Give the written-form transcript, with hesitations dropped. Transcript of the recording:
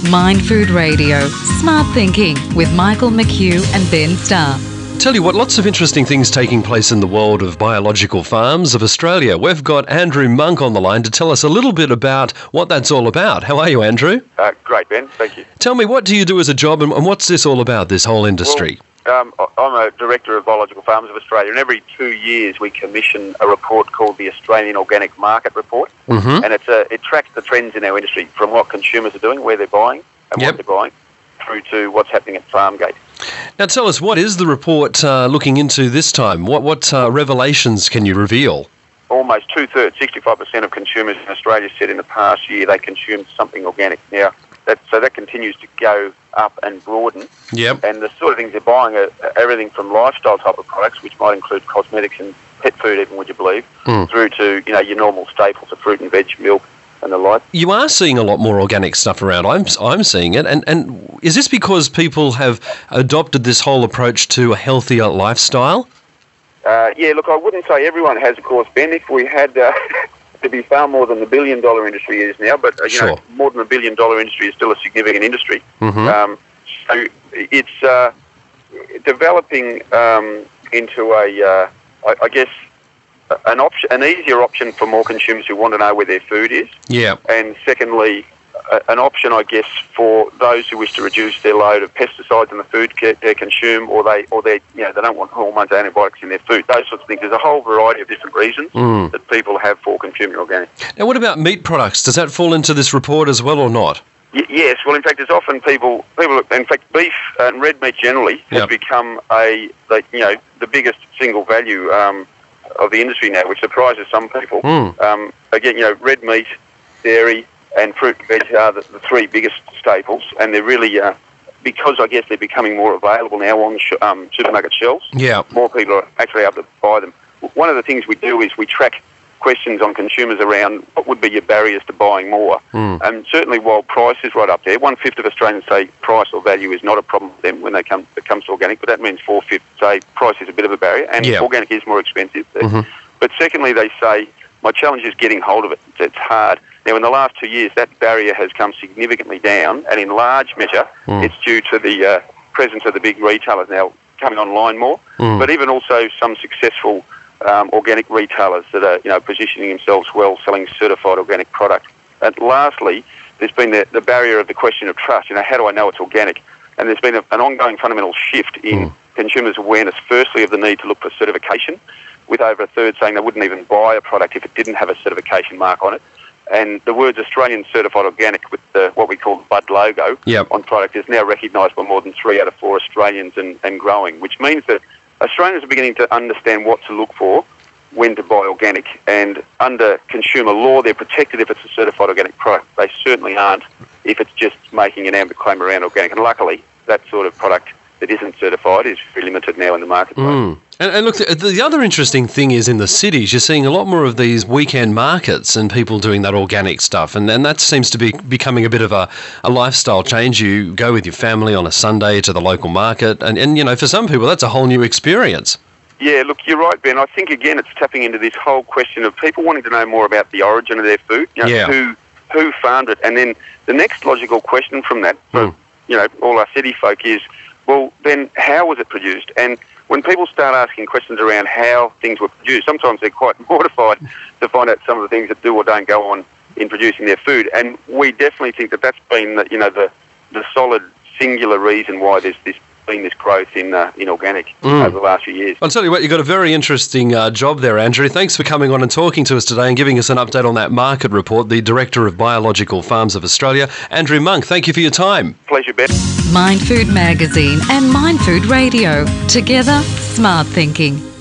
Mind Food Radio, Smart Thinking with Michael McHugh and Ben Starr. Tell you what, lots of interesting things taking place in the world of biological farms of Australia. We've got Andrew Monk on the line to tell us a little bit about what that's all about. How are you, Andrew? Great, Ben. Thank you. Tell me, what do you do as a job and what's this all about, this whole industry? Well, I'm a director of Biological Farms of Australia, and every 2 years we commission a report called the Australian Organic Market Report, and it tracks the trends in our industry from what consumers are doing, where they're buying and what they're buying, through to what's happening at Farmgate. Now tell us, what is the report looking into this time? What revelations can you reveal? Almost two-thirds, 65% of consumers in Australia said in the past year they consumed something organic. Now, that continues to go up and broaden. Yep. And the sort of things they're buying are everything from lifestyle type of products, which might include cosmetics and pet food even, would you believe, through to your normal staples of fruit and veg, milk and the like. You are seeing a lot more organic stuff around. I'm seeing it. And is this because people have adopted this whole approach to a healthier lifestyle? Look, I wouldn't say everyone has, of course, Ben. If we had... to be far more than the $1 billion industry is now, but more than $1 billion industry is still a significant industry. So it's developing into I guess, an easier option for more consumers who want to know where their food is. Yeah. And secondly, an option, I guess, for those who wish to reduce their load of pesticides in the food they consume, or they don't want hormones or antibiotics in their food. Those sorts of things. There's a whole variety of different reasons that people have for consuming organic. Now, what about meat products? Does that fall into this report as well, or not? Yes. Well, in fact, there's often people. In fact, beef and red meat generally has become the biggest single value of the industry now, which surprises some people. Again, red meat, dairy, and fruit and veg are the three biggest staples, and they're really, because I guess they're becoming more available now on supermarket shelves, more people are actually able to buy them. One of the things we do is we track questions on consumers around what would be your barriers to buying more. And certainly while price is right up there, 1/5 of Australians say price or value is not a problem for them when it comes to organic, but that means 4/5 say price is a bit of a barrier, and organic is more expensive. But secondly, they say, my challenge is getting hold of it. It's hard. Now, in the last 2 years, that barrier has come significantly down, and in large measure, it's due to the presence of the big retailers now coming online more, but even also some successful organic retailers that are positioning themselves well, selling certified organic product. And lastly, there's been the barrier of the question of trust. How do I know it's organic? And there's been an ongoing fundamental shift in consumers' awareness, firstly, of the need to look for certification, with over a third saying they wouldn't even buy a product if it didn't have a certification mark on it. And the words Australian Certified Organic with what we call the Bud logo on product is now recognised by more than 3 out of 4 Australians and growing, which means that Australians are beginning to understand what to look for when to buy organic. And under consumer law, they're protected if it's a certified organic product. They certainly aren't if it's just making an ambit claim around organic. And luckily, that sort of product that isn't certified is very limited now in the marketplace. And look, the other interesting thing is in the cities, you're seeing a lot more of these weekend markets and people doing that organic stuff. And that seems to be becoming a bit of a lifestyle change. You go with your family on a Sunday to the local market. And for some people, that's a whole new experience. Yeah, look, you're right, Ben. I think, again, it's tapping into this whole question of people wanting to know more about the origin of their food, who farmed it. And then the next logical question from that, for all our city folk is, well, then how was it produced? And when people start asking questions around how things were produced, sometimes they're quite mortified to find out some of the things that do or don't go on in producing their food. And we definitely think that that's been the solid singular reason why there's been this growth in organic over the last few years. I'll tell you what, you've got a very interesting job there, Andrew. Thanks for coming on and talking to us today and giving us an update on that market report. The Director of Biological Farms of Australia, Andrew Monk, thank you for your time. Pleasure, Ben. Mind Food Magazine and Mind Food Radio. Together, smart thinking.